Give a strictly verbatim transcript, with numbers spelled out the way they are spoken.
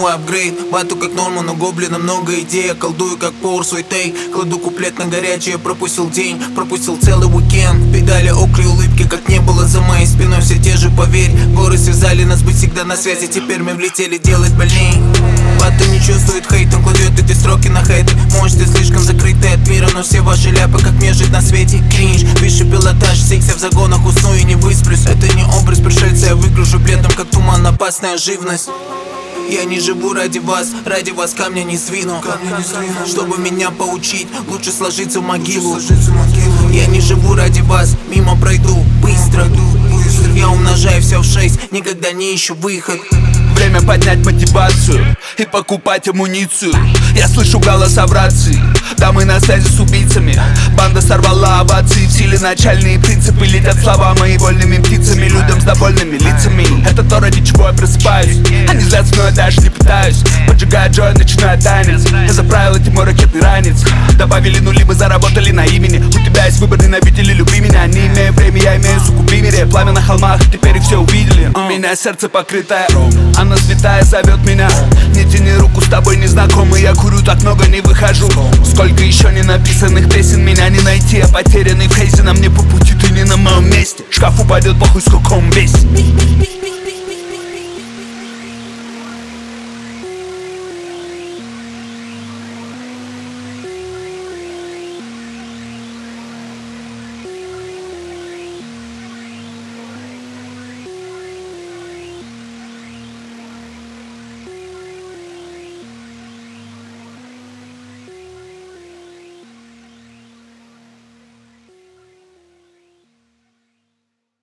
новый апгрейд. Бату как норма, но гоблина много идей. Я колдую как повар свой тейк. Кладу куплет на горячее, пропустил день, пропустил целый уикенд. Педали окли, улыбки как не было за моей спиной. Все те же, поверь, горы связали нас быть всегда на связи. Теперь мы влетели делать больней. Баты не чувствует хейт, он кладет эти строки на хейты. Может, ты слишком закрытый от мира, но все ваши ляпы, как мне жить на свете. Кринж, высший пилотаж, сикся в загонах, усну и не высплюсь. Это не образ пришельца, я выгляжу бледным, как туман, опасная живность. Я не живу ради вас, ради вас камня не сдвину. Чтобы меня поучить, лучше сложиться в могилу. Я не живу ради вас, мимо пройду, быстро. Я умножаю все в шесть, никогда не ищу выход. Время поднять мотивацию и покупать амуницию. Я слышу голоса в рации, да мы на связи с убийцами. Банда сорвала овации, в силе начальные принципы. Летят слова мои вольными птицами, людям с довольными лицами. Это то, ради чего я просыпаюсь. Они злятся, но я даже не пытаюсь. Поджигая джой, начинаю танец. Я заправил эти мой ракетный ранец. Добавили нули, мы заработали на имени. У тебя есть выбор, ненавидь или люби меня. Не имею времени, я имею сугуби мире. Пламя на холмах, теперь их все увидели. У меня сердце покрытое, она святая зовет меня. Не тяни руку, с тобой не знакомый. Я курю, так много не выхожу. Сколько еще не написанных песен, меня не найти. Я потерянный в хейзе, на мне по пути, ты не на моем месте. Шкаф упадет, похуй, сколько он весит.